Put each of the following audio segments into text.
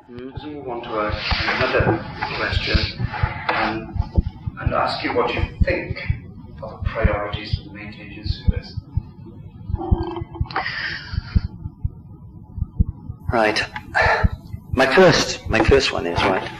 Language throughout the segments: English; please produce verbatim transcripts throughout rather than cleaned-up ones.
Let's move on to a, another question um, and ask you what you think are the priorities for the Maintained Youth Service. Right. My first, my first one is, right,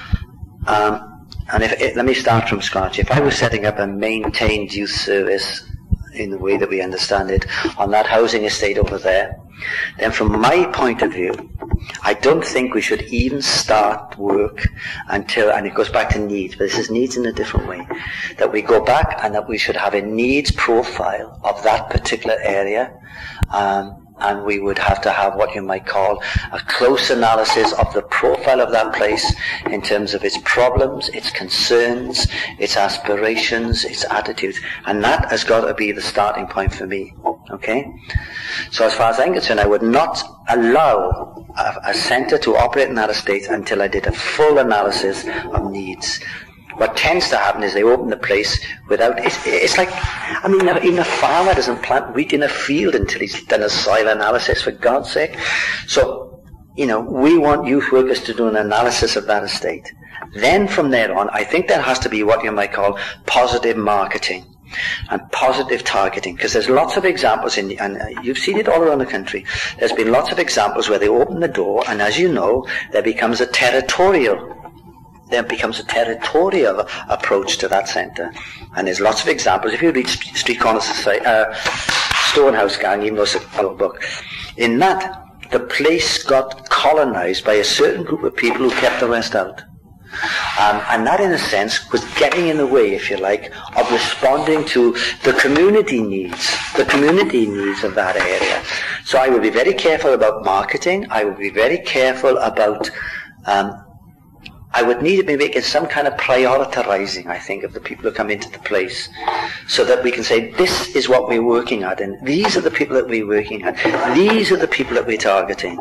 um, and if, if, let me start from scratch. If I was setting up a Maintained Youth Service in the way that we understand it on that housing estate over there, then from my point of view, I don't think we should even start work until, and it goes back to needs, but this is needs in a different way, that we go back and that we should have a needs profile of that particular area, um, and we would have to have what you might call a close analysis of the profile of that place in terms of its problems, its concerns, its aspirations, its attitudes. And that has got to be the starting point for me. Okay? So as far as I'm concerned, I would not allow a, a centre to operate in that estate until I did a full analysis of needs. What tends to happen is they open the place without, it's, it's like, I mean, even a farmer doesn't plant wheat in a field until he's done a soil analysis, for God's sake. So, you know, we want youth workers to do an analysis of that estate. Then from there on, I think there has to be what you might call positive marketing and positive targeting, because there's lots of examples in, and you've seen it all around the country. There's been lots of examples where they open the door, and as you know, there becomes a territorial There becomes a territorial approach to that centre. And there's lots of examples. If you read Street Corner Society, uh, Stonehouse Gang, even though it's a old book, in that, the place got colonised by a certain group of people who kept the rest out. Um, and that, in a sense, was getting in the way, if you like, of responding to the community needs, the community needs of that area. So I would be very careful about marketing. I would be very careful about um, I would need to be making some kind of prioritizing, I think, of the people who come into the place, so that we can say, this is what we're working at, and these are the people that we're working at, these are the people that we're targeting.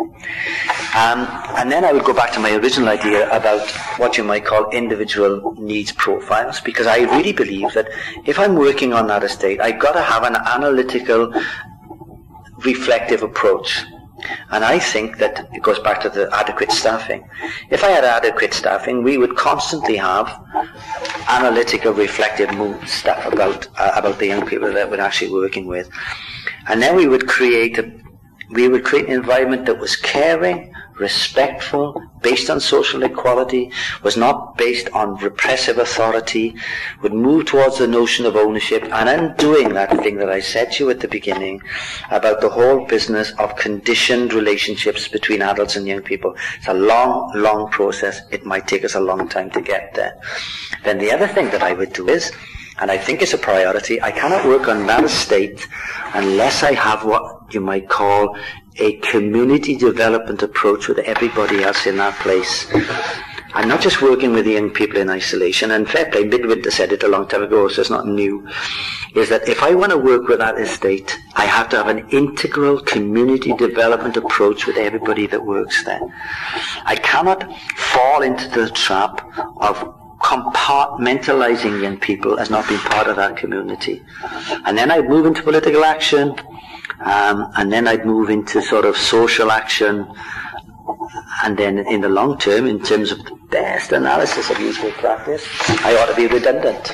Um, and then I would go back to my original idea about what you might call individual needs profiles, because I really believe that if I'm working on that estate, I've got to have an analytical, reflective approach. And I think that it goes back to the adequate staffing. If I had adequate staffing, we would constantly have analytical, reflective stuff about uh, about the young people that we're actually working with, and then we would create a we would create an environment that was caring, respectful, based on social equality, was not based on repressive authority, would move towards the notion of ownership, and undoing that thing that I said to you at the beginning about the whole business of conditioned relationships between adults and young people. It's a long, long process. It might take us a long time to get there. Then the other thing that I would do is, and I think it's a priority, I cannot work on that estate unless I have what you might call a community development approach with everybody else in that place. I'm not just working with the young people in isolation, and fair play, Midwinter said it a long time ago, so it's not new, is that if I want to work with that estate, I have to have an integral community development approach with everybody that works there. I cannot fall into the trap of compartmentalizing young people as not being part of that community. And then I'd move into political action, um, and then I'd move into sort of social action, and then in the long term, in terms of the best analysis of useful practice, I ought to be redundant.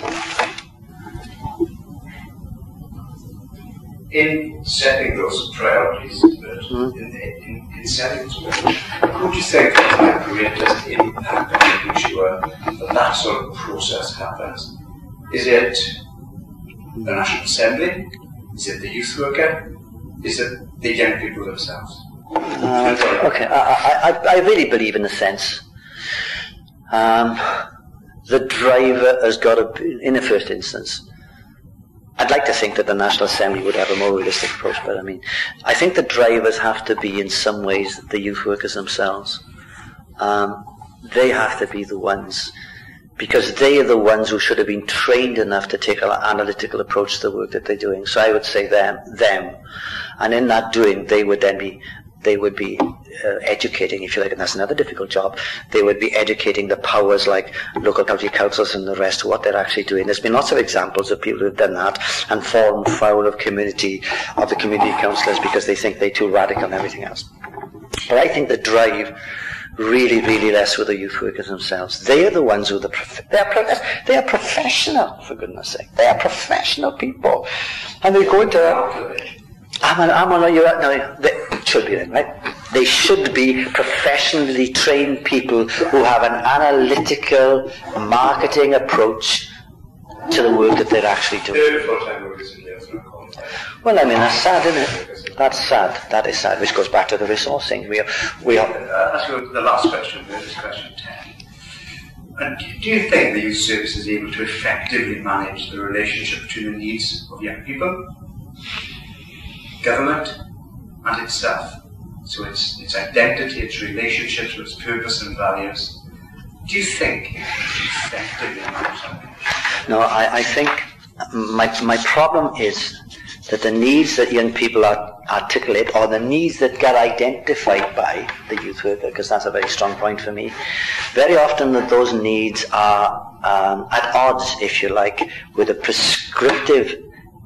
In setting those priorities, mm-hmm. in, in, in setting those priorities, what would you think is the greatest impact on making sure that that sort of process happens? Is it the National Assembly? Is it the youth worker? Is it the young people themselves? Uh, okay, I, I, I really believe in the sense. Um, the driver has got to be, in the first instance, I'd like to think that the National Assembly would have a more realistic approach, but I mean, I think the drivers have to be in some ways the youth workers themselves. Um, they have to be the ones, because they are the ones who should have been trained enough to take an analytical approach to the work that they're doing. So I would say them, them, and in that doing, they would then be they would be uh, educating, if you like, and that's another difficult job. They would be educating the powers like local county councils and the rest, what they're actually doing. There's been lots of examples of people who've done that and fallen foul of community, of the community councillors because they think they're too radical and everything else. But I think the drive really, really less with the youth workers themselves. They are the ones who are the prof- they are pro- they are professional, for goodness sake. They are professional people, and they go into. I'm an, I'm an, you're, no, they should be right. They should be professionally trained people who have an analytical marketing approach to the work that they're actually doing. Well, I mean, that's sad, isn't it? That's sad. That is sad, which goes back to the resourcing. We are, we are. Uh, that's the last question. This is question ten. And do you think the youth service is able to effectively manage the relationship between the needs of young people, government, and itself? So its its identity, its relationships, its purpose and values. Do you think it can effectively manage something? No, I, I think my my problem is that the needs that young people are, articulate, or the needs that get identified by the youth worker, because that's a very strong point for me, very often that those needs are um, at odds, if you like, with the prescriptive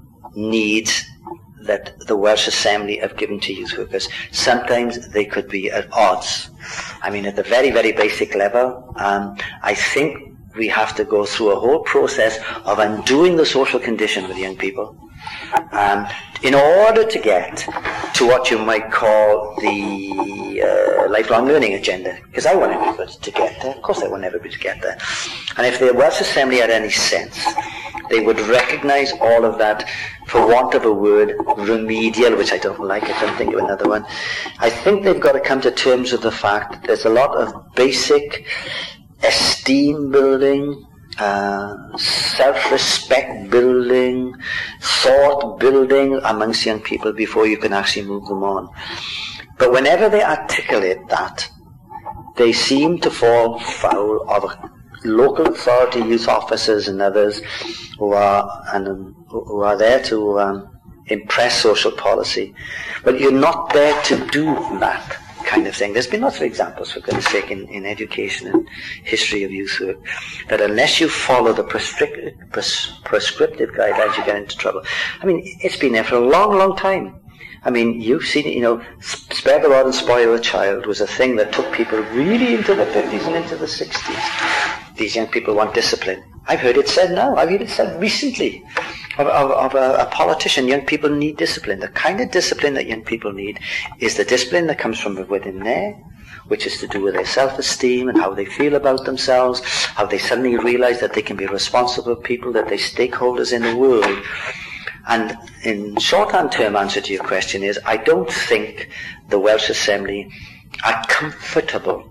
needs that the Welsh Assembly have given to youth workers. Sometimes they could be at odds. I mean, at the very, very basic level, um, I think we have to go through a whole process of undoing the social condition with young people, um, in order to get to what you might call the uh, lifelong learning agenda. Because I want everybody to get there. Of course I want everybody to get there. And if the Welsh Assembly had any sense, they would recognise all of that, for want of a word, remedial, which I don't like, I don't think of another one. I think they've got to come to terms with the fact that there's a lot of basic esteem building, uh, self-respect building, thought building amongst young people before you can actually move them on. But whenever they articulate that, they seem to fall foul of local authority, youth officers and others who are and um, who are there to um, impress social policy. But you're not there to do that kind of thing. There's been lots of examples, for goodness sake, in, in education and history of youth work, that unless you follow the prescriptive, pres- prescriptive guidelines, you get into trouble. I mean, it's been there for a long, long time. I mean, you've seen it, you know, spare the rod and spoil the child was a thing that took people really into the fifties and into the sixties. These young people want discipline. I've heard it said now, I've heard it said recently of, of, of a, a politician, young people need discipline. The kind of discipline that young people need is the discipline that comes from within there, which is to do with their self-esteem and how they feel about themselves, how they suddenly realize that they can be responsible people, that they're stakeholders in the world. And in short-term term answer to your question is, I don't think the Welsh Assembly are comfortable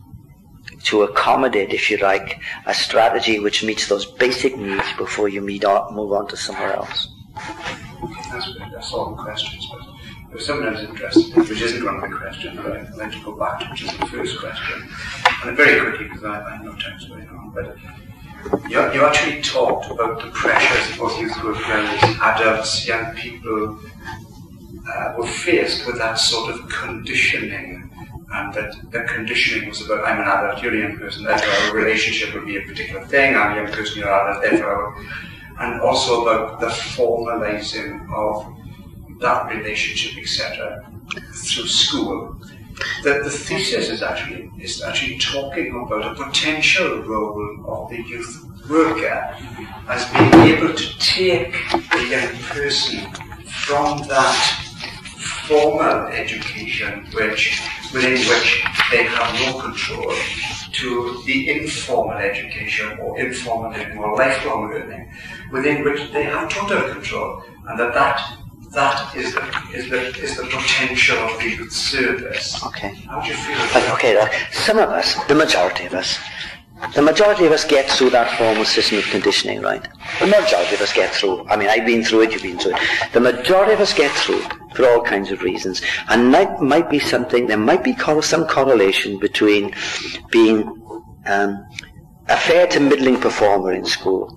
to accommodate, if you like, a strategy which meets those basic needs before you meet on, move on to somewhere else. That's good. That's all the questions, but there was something I was interested in, which isn't one of the questions, but I'd like to go back to, which is the first question. And very quickly, because I, I know time's going on, but you, you actually talked about the pressures both youth workers, adults, young people uh, were faced with that sort of conditioning. And that the conditioning was about, I'm an adult, you're a young person, therefore our relationship would be a particular thing, I'm a young person, you're an adult, therefore, and also about the formalising of that relationship, et cetera, through school. That the thesis is actually is actually talking about a potential role of the youth worker as being able to take the young person from that formal education which within which they have no control, to the informal education or informal learning or lifelong learning, within which they have total control, and that that, that is, the, is, the, is the potential of the youth service. Okay. How do you feel about that? Okay, uh, some of us, the majority of us, the majority of us get through that formal system of conditioning, right? The majority of us get through. I mean, I've been through it, you've been through it. The majority of us get through for all kinds of reasons. And that might be something, there might be some correlation between being um, a fair to middling performer in school,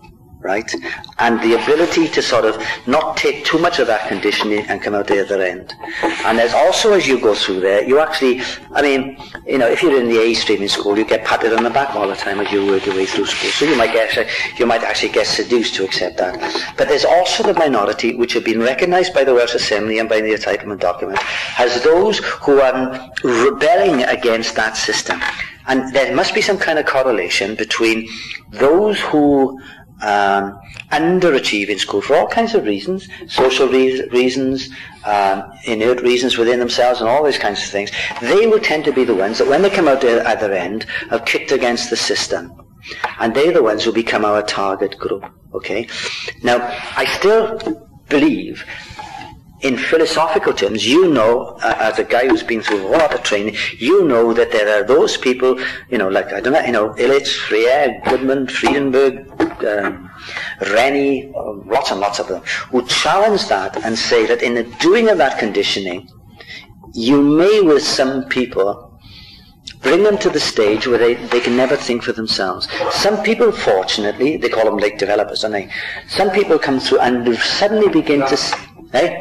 right? And the ability to sort of not take too much of that conditioning and come out the other end. And there's also, as you go through there, you actually, I mean, you know, if you're in the A stream in school, you get patted on the back all the time as you work your way through school. So you might get, you might actually get seduced to accept that. But there's also the minority which have been recognised by the Welsh Assembly and by the entitlement document as those who are rebelling against that system. And there must be some kind of correlation between those who um, underachieve in school for all kinds of reasons, social re reasons, um, inert reasons within themselves and all these kinds of things. They will tend to be the ones that when they come out the other end have kicked against the system. And they're the ones who become our target group. Okay? Now, I still believe in philosophical terms, you know, uh, as a guy who's been through a lot of training, you know that there are those people, you know, like, I don't know, you know, Illich, Freire, Goodman, Friedenberg, um, Rennie, uh, lots and lots of them, who challenge that and say that in the doing of that conditioning, you may, with some people, bring them to the stage where they, they can never think for themselves. Some people, fortunately, they call them late developers, don't they? Some people come through and suddenly begin to... Eh?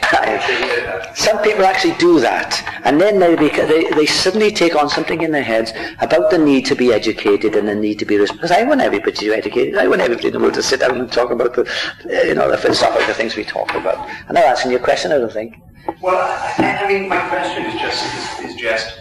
Some people actually do that, and then they, they they suddenly take on something in their heads about the need to be educated and the need to be responsible. Because I want everybody to be educated. I want everybody to be able to sit down and talk about the, you know, the philosophical things we talk about. I'm not asking you a question, I don't think. Well, I, I mean, my question is just is, is just.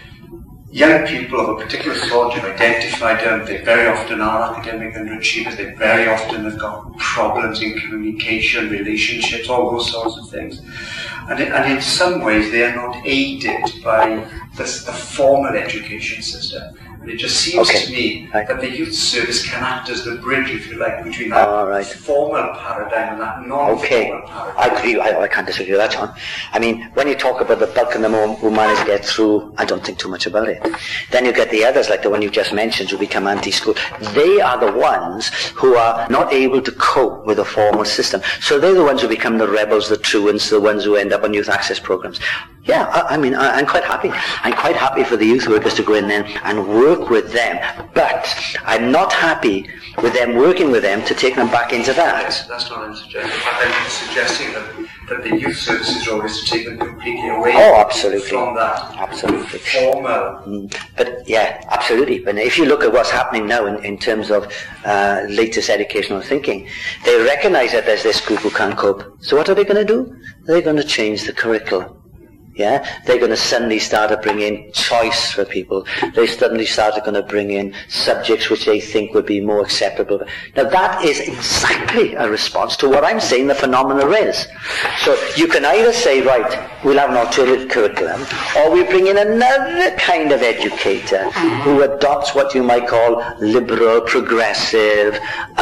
Young people of a particular sort, you've identified them, they very often are academic underachievers, they very often have got problems in communication, relationships, all those sorts of things. And, it, and in some ways they are not aided by the, the formal education system. And it just seems okay. to me right. that the youth service can act as the bridge, if you like, between that oh, right. formal paradigm and that non-formal okay. paradigm. I agree. I, I can't disagree with that, John. I mean, when you talk about the bulk of them who manage to get through, I don't think too much about it. Then you get the others, like the one you just mentioned, who become anti-school. They are the ones who are not able to cope with a formal system. So they're the ones who become the rebels, the truants, the ones who end up on youth access programs. Yeah, I, I mean, I, I'm quite happy. I'm quite happy for the youth workers to go in there and work with them. But I'm not happy with them working with them to take them back into that. Yes, that's not what I'm suggesting. I'm suggesting that, that the youth services role is to take them completely away oh, absolutely. from that absolutely. formal. Mm. But yeah, absolutely. But if you look at what's happening now in, in terms of uh, latest educational thinking, they recognize that there's this group who can't cope. So what are they going to do? They're going to change the curriculum. Yeah, they're going to suddenly start to bring in choice for people. They suddenly start going to bring in subjects which they think would be more acceptable. Now that is exactly a response to what I'm saying the phenomena is. So you can either say, right, we'll have an alternative curriculum, or we bring in another kind of educator who adopts what you might call liberal, progressive,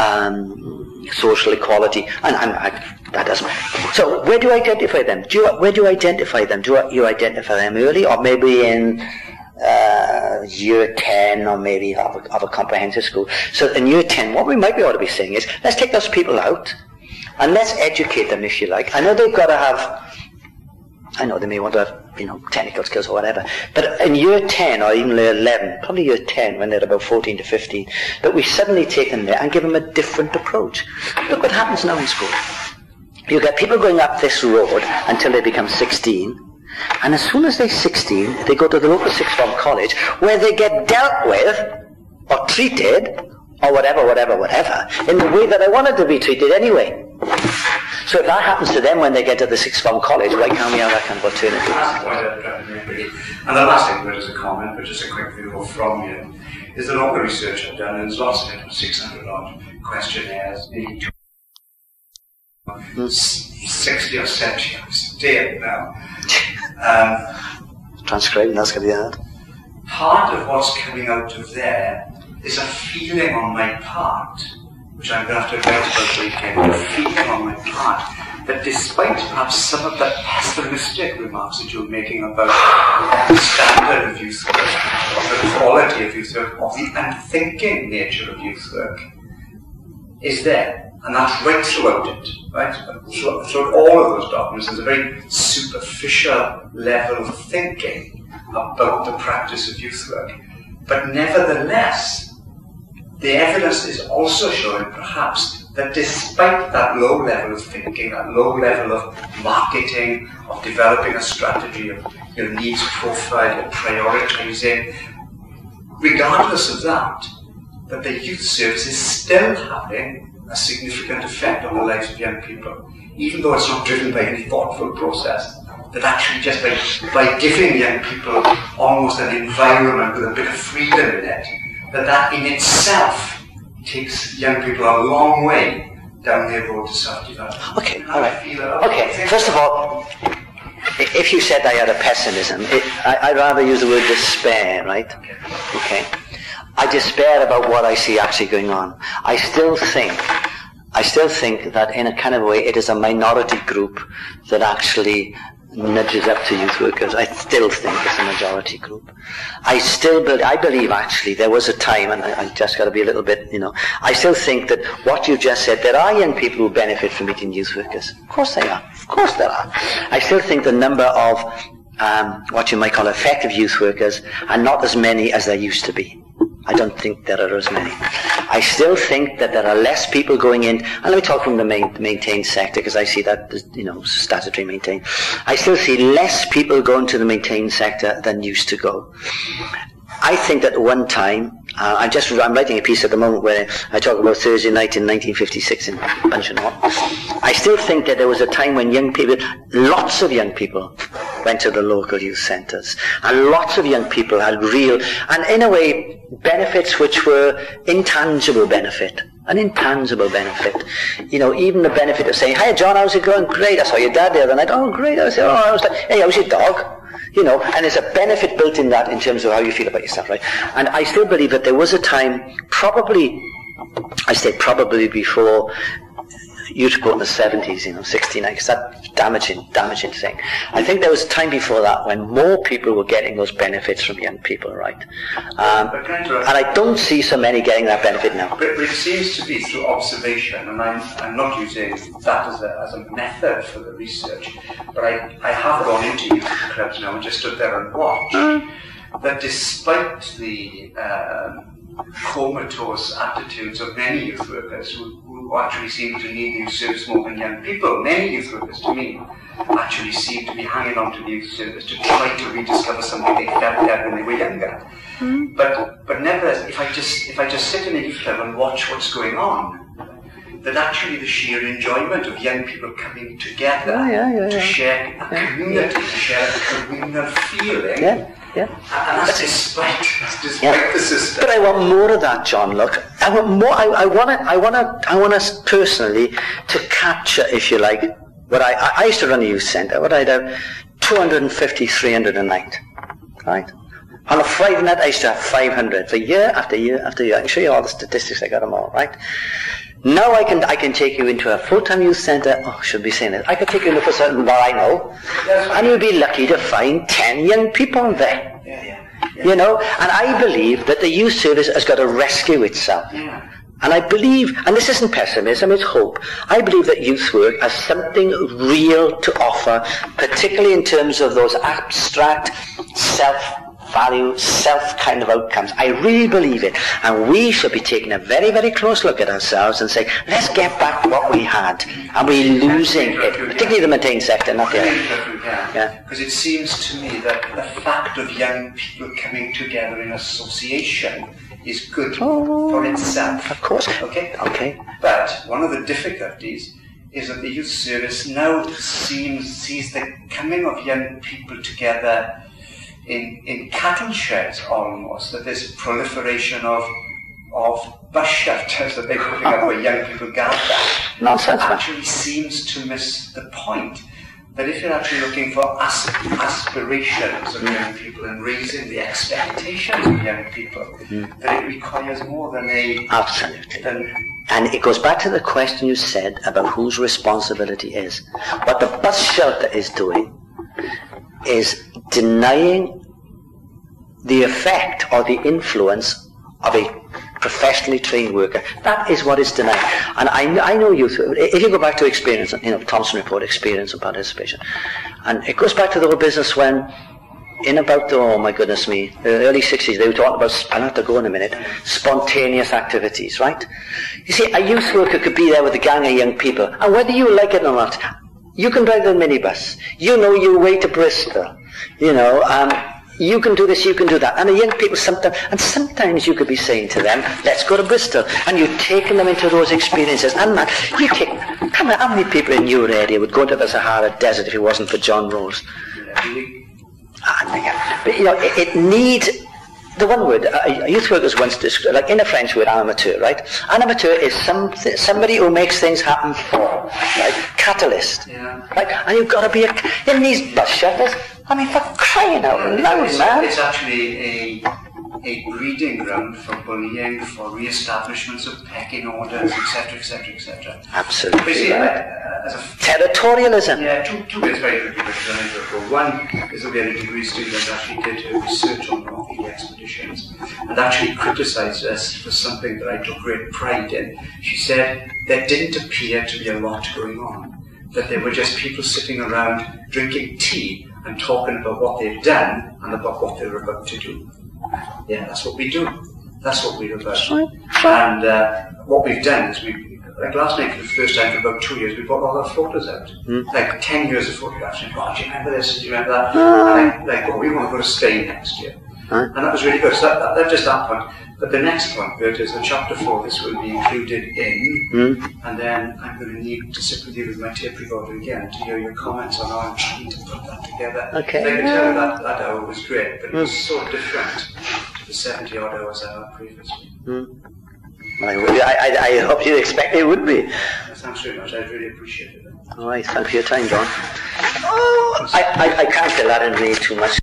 um, social equality. And I'm, I, that doesn't. So where do you identify them? Do you, where do you identify them? Do you identify them early, or maybe in uh, year ten, or maybe of a, of a comprehensive school? So in year ten, what we might be ought to be saying is, let's take those people out and let's educate them, if you like. I know they've got to have. I know they may want to have, you know, technical skills or whatever. But in year ten or even year eleven, probably year ten when they're about fourteen to fifteen, that we suddenly take them there and give them a different approach. Look what happens now in school. You get people going up this road until they become sixteen, and as soon as they're sixteen, they go to the local sixth form college where they get dealt with or treated or whatever, whatever, whatever, in the way that I wanted to be treated anyway. So if that happens to them when they get to the sixth form college, why can't we have that kind of alternative? And the last thing, as a comment, but just a quick view from you, is that all the research I've done, and there's lots of it, six hundred odd questionnaires, sixty or seventy, I'm still now. Um, Transcribing, that's going to be hard. Part of what's coming out of there is a feeling on my part, which I'm going to have to address about the weekend, a feeling on my part that despite perhaps some of the pessimistic remarks that you're making about the standard of youth work, of the quality of youth work, of the unthinking nature of youth work, is there. And that's right throughout it, right? Throughout all of those documents, there's a very superficial level of thinking about the practice of youth work. But nevertheless, the evidence is also showing perhaps that despite that low level of thinking, that low level of marketing, of developing a strategy, of your needs profile, your prioritising, regardless of that, that the youth service is still having a significant effect on the lives of young people, even though it's not driven by any thoughtful process. That actually just by, by giving young people almost an environment with a bit of freedom in it, that that in itself takes young people a long way down their road to self-development. Okay, all right. Okay, first of all, if you said I had a pessimism, it, I, I'd rather use the word despair, right? Okay. Okay. I despair about what I see actually going on. I still think, I still think that in a kind of way it is a minority group that actually nudges up to youth workers. I still think it's a majority group. I still believe, I believe actually there was a time, and I, I just got to be a little bit, you know, I still think that what you just said, there are young people who benefit from meeting youth workers. Of course they are. Of course there are. I still think the number of um, what you might call effective youth workers are not as many as there used to be. I don't think there are as many. I still think that there are less people going in, and let me talk from the main, maintained sector, because I see that, you know, statutory maintained. I still see less people going to the maintained sector than used to go. I think that at one time, uh, I'm just I'm writing a piece at the moment where I talk about Thursday night in nineteen fifty-six in Bunchenock. I still think that there was a time when young people, lots of young people, went to the local youth centres, and lots of young people had real, and in a way, benefits which were intangible benefit. An intangible benefit. You know, even the benefit of saying, "Hi John, how's it going? Great, I saw your dad the other night." "Oh, great." I said, "Oh, I was like, hey, how's your dog?" You know, and there's a benefit built in that in terms of how you feel about yourself, right? And I still believe that there was a time, probably, I say probably before youth report in the seventies, you know, sixty-nine, because that's damaging, damaging thing. I think there was a time before that when more people were getting those benefits from young people, right? Um, and I don't see so many getting that benefit now. But it seems to be through observation, and I'm, I'm not using that as a, as a method for the research, but I, I have gone into youth clubs now and just stood there and watched, mm. that despite the um, comatose attitudes of many youth workers who, who actually seem to need youth service more than young people, many youth workers to me actually seem to be hanging on to the youth service to try to rediscover something they felt there when they were younger. Mm. But but nevertheless, if I just if I just sit in a youth club and watch what's going on, that actually the sheer enjoyment of young people coming together oh, yeah, yeah, to yeah. share a yeah. community, to share a communal feeling. Yeah. Yeah. And that's despite, that's despite yeah. the system. But I want more of that, John. Look, I want more. I, I want to. I want to. I want us personally to capture, if you like, what I. I used to run a youth centre. What I'd have two hundred fifty, three hundred a night, right? On a Friday night, I used to have five hundred for year after year after year. I can show you all the statistics. I got them all, right? Now I can I can take you into a full-time youth centre. Oh, I should be saying it. I could take you into a certain bar I know, and you'll be lucky to find ten young people there. Yeah, yeah, yeah. You know, and I believe that the youth service has got to rescue itself. Yeah. And I believe, and this isn't pessimism, it's hope. I believe that youth work has something real to offer, particularly in terms of those abstract self. value, self kind of outcomes. I really believe it. And we should be taking a very, very close look at ourselves and say, let's get back to what we had. And we're losing it, particularly the maintained sector, not the other. Yeah. Because it seems to me that the fact of young people coming together in association is good oh, for itself. Of course. Okay? Okay. But one of the difficulties is that the youth service now seems, sees the coming of young people together In, in cattle sheds almost, that there's a proliferation of of bus shelters that they're putting up where young people gather. Nonsense. Actually seems to miss the point that if you're actually looking for as- aspirations of young people and raising the expectations of young people, mm. that it requires more than a... Absolutely. Than, and it goes back to the question you said about whose responsibility is. What the bus shelter is doing is denying the effect or the influence of a professionally trained worker. That is what is denied. And I, I know youth, if you go back to experience, you know, Thompson report, experience and participation, and it goes back to the whole business when in about the, oh my goodness me, the early sixties, they were talking about, I'll have to go in a minute, spontaneous activities, right? You see, a youth worker could be there with a gang of young people, and whether you like it or not, you can drive the minibus. You know your way to Bristol. You know, um, you can do this, you can do that. And the young people sometimes, and sometimes you could be saying to them, let's go to Bristol. And you're taking them into those experiences. And man, you take, come on, how many people in your area would go to the Sahara Desert if it wasn't for John Rose? Ah, but, you know, it, it needs, the one word, uh, youth workers once described, like in a French word, amateur, right? An amateur is some, somebody who makes things happen for, right? Catalyst, yeah. Right? And you've got to be a, in these bus shelters, I mean, for crying out loud, it's, man. It's actually a, a breeding ground for bullying, for re-establishments of pecking orders, et cetera, et cetera, et cetera. Absolutely. But see, right. uh, as a Territorialism. Yeah, two, two bits very quickly, because I need to go. One is that we had a degree student that actually did her research on North expeditions and actually criticised us for something that I took great pride in. She said there didn't appear to be a lot going on, that there were just people sitting around drinking tea and talking about what they've done and about what they're about to do. Yeah, that's what we do. That's what we're about. And uh, what we've done is we, like last night for the first time for about two years, we brought all our photos out. Mm. Like ten years of photographs. And, oh, do you remember this? Do you remember that? Uh, and I, like, oh, we want to go to Spain next year. Uh, and that was really good. So that, that, that's just that point. But the next point, Bert, is the chapter four. This will be included in, mm. and then I'm going to need to sit with you with my tape recorder again to hear your comments on how I'm trying to put that together. Okay. I can tell you that that hour was great, but it was mm. so different to the seventy odd hours I had previously. Mm. I, I, I hope you expect it would be. Thanks very much. I really appreciate it. All right. Thanks for your time, John. Oh, I, I, I can't fill that in really too much.